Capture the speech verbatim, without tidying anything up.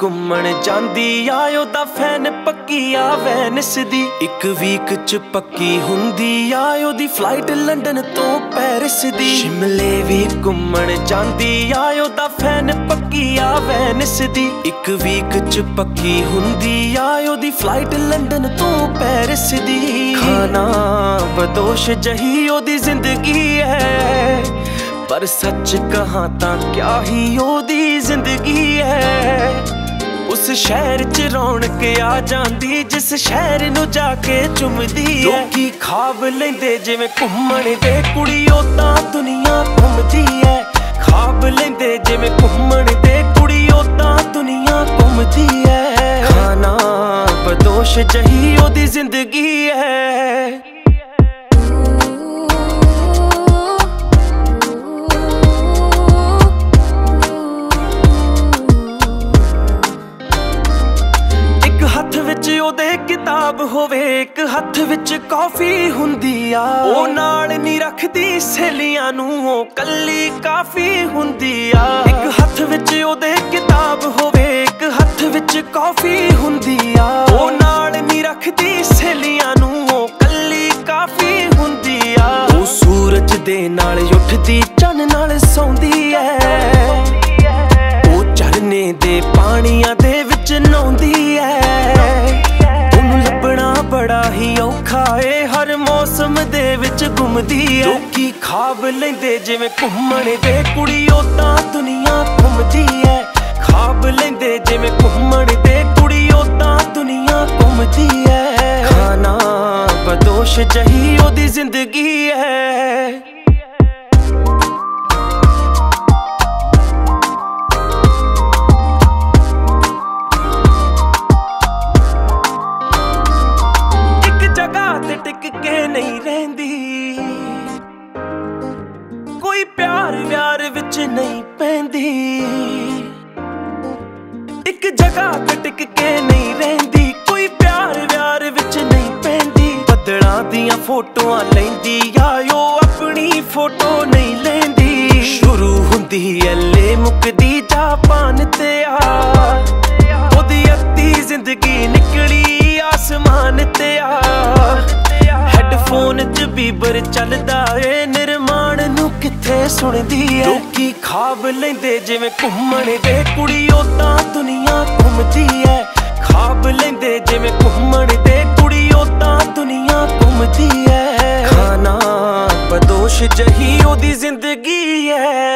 ਘੁੰਮਣ ਜਾਂਦੀ ਆ ਉਹਦਾ ਫੈਨ ਪੱਕੀ ਆ ਵੈਨਿਸ ਦੀ। ਇੱਕ ਵੀਕ ਚ ਪੱਕੀ ਹੁੰਦੀ ਆ ਉਹਦੀ ਫਲਾਈਟ ਲੰਡਨ ਤੋਂ ਪੈਰਿਸ ਦੀ। ਸ਼ਿਮਲੇ ਵੀ ਘੁੰਮਣ ਜਾਂਦੀ ਆ ਉਹਦਾ ਫੈਨ ਪੱਕੀ ਆ ਵੈਨਿਸ ਦੀ। ਇੱਕ ਵੀਕ ਚ ਪੱਕੀ ਹੁੰਦੀ ਆ ਉਹਦੀ ਫਲਾਈਟ ਲੰਡਨ ਤੋਂ ਪੈਰਿਸ ਦੀ। ਖਾਣਾ ਬਦੋਸ਼ ਜਹੀ ਉਹਦੀ ਜ਼ਿੰਦਗੀ ਹੈ, ਪਰ ਸੱਚ ਕਹਾਂ ਤਾਂ ਕਿਆ ਹੀ ਉਹਦੀ ਜ਼ਿੰਦਗੀ ਹੈ। ਉਸ ਸ਼ਹਿਰ ਚ ਰੌਣਕ ਆ ਜਾਂਦੀ ਜਿਸ ਸ਼ਹਿਰ ਨੂੰ ਜਾ ਕੇ ਚੁੰਮਦੀ ਹੈ। ਲੋਕੀ ਖਾਬ ਲੈਂਦੇ ਜਿਵੇਂ ਘੁੰਮਣ ਦੇ, ਕੁੜੀ ਓਦਾਂ ਦੁਨੀਆ ਘੁੰਮਦੀ ਹੈ। ਖਾਬ ਲੈਂਦੇ ਜਿਵੇਂ ਘੁੰਮਣ ਦੇ, ਕੁੜੀ ਓਦਾਂ ਦੁਨੀਆ ਘੁੰਮਦੀ ਹੈ। ਖਾਣਾ ਬਦੋਸ਼ ਜਹੀ ਉਹਦੀ ਜ਼ਿੰਦਗੀ ਹੈ। ਹੱਥ ਵਿੱਚ ਉਹਦੇ ਕਿਤਾਬ ਹੋਵੇ, ਇੱਕ ਹੱਥ ਵਿੱਚ ਕੌਫੀ ਹੁੰਦੀ ਆ। ਉਹ ਨਾਲ ਨਹੀਂ ਰੱਖਦੀ ਸਹੇਲੀਆਂ ਨੂੰ, ਉਹ ਕੱਲੀ ਕਾਫੀ ਹੁੰਦੀ ਆ। ਇੱਕ ਹੱਥ ਵਿੱਚ ਉਹਦੇ ਕਿਤਾਬ ਹੋਵੇ, ਇੱਕ ਹੱਥ ਵਿੱਚ ਕੌਫੀ ਹੁੰਦੀ ਆ। ਉਹ ਨਾਲ ਨਹੀਂ ਰੱਖਦੀ ਸਹੇਲੀਆਂ ਨੂੰ, ਉਹ ਕੱਲੀ ਕਾਫੀ ਹੁੰਦੀ ਆ। ਉਹ ਸੂਰਜ ਦੇ ਨਾਲ ਉੱਠਦੀ, ਚੰਨ ਨਾਲ ਸੌਂਦੀ ਐ। ਉਹ ਝਰਨੇ ਦੇ ਪਾਣੀਆਂ ਦੇ ਵਿੱਚ ਨਹਾਉਂਦੀ ਐ। ਬੜਾ ਹੀ ਔਖਾ ਏ, ਹਰ ਮੌਸਮ ਦੇ ਵਿੱਚ ਘੁੰਮਦੀ ਐ। ਲੋਕੀ ਖਾਬ ਲੈਂਦੇ ਜਿਵੇਂ ਘੁੰਮਣ ਦੇ, ਕੁੜੀ ਓਦਾਂ ਦੁਨੀਆ ਘੁੰਮਦੀ ਐ। ਖਾਬ ਲੈਂਦੇ ਜਿਵੇਂ ਘੁੰਮਣ ਦੇ, ਕੁੜੀ ਓਦਾਂ ਦੁਨੀਆ ਘੁੰਮਦੀ ਐ। ਖਾਣਾ ਬਦੋਸ਼ ਜਹੀ ਉਹਦੀ ਜ਼ਿੰਦਗੀ ਐ। ਟਿਕ ਕੇ ਨਹੀਂ ਰਹਿੰਦੀ, ਕੋਈ ਪਿਆਰ ਵਿਆਰ ਵਿੱਚ ਨਹੀਂ ਪੈਂਦੀ। ਇੱਕ ਜਗ੍ਹਾ ਤੇ ਟਿਕ ਕੇ ਨਹੀਂ ਰਹਿੰਦੀ, ਕੋਈ ਪਿਆਰ ਵਿਆਰ ਵਿੱਚ ਨਹੀਂ ਪੈਂਦੀ। ਬੱਦਲਾਂ ਦੀਆਂ ਫੋਟੋਆਂ ਲੈਂਦੀ ਆ, ਉਹ ਆਪਣੀ ਫੋਟੋ ਨਹੀਂ ਲੈਂਦੀ। ਸ਼ੁਰੂ ਹੁੰਦੀ ਐਲੇ ਮੁੱਕਦੀ ਜਾਪਾਨ ਤੇ ਆ। ਉਹਦੀ ਅੱਧੀ ਜ਼ਿੰਦਗੀ ਨਿਕਲੀ ਆਸਮਾਨ ਤੇ ਆ। ਹੈਡਫੋਨ ਚ ਬੀਬਰ ਚੱਲਦਾ ਏ, ਨਿਰਮਾਣ ਨੂੰ ਕਿੱਥੇ ਸੁਣਦੀ ਐ। ਲੋਕੀ ਖਾਬ ਲੈਂਦੇ ਜਿਵੇਂ ਘੁੰਮਣ ਦੇ, ਕੁੜੀ ਓਦਾਂ ਦੁਨੀਆ ਘੁੰਮਦੀ ਐ। ਖਾਬ ਲੈਂਦੇ ਜਿਵੇਂ ਘੁੰਮਣ ਦੇ, ਕੁੜੀ ਓਦਾਂ ਦੁਨੀਆ ਘੁੰਮਦੀ ਐ। ਖਾਣਾ ਬਦੋਸ਼ ਜਹੀ ਉਹਦੀ ਜ਼ਿੰਦਗੀ ਐ।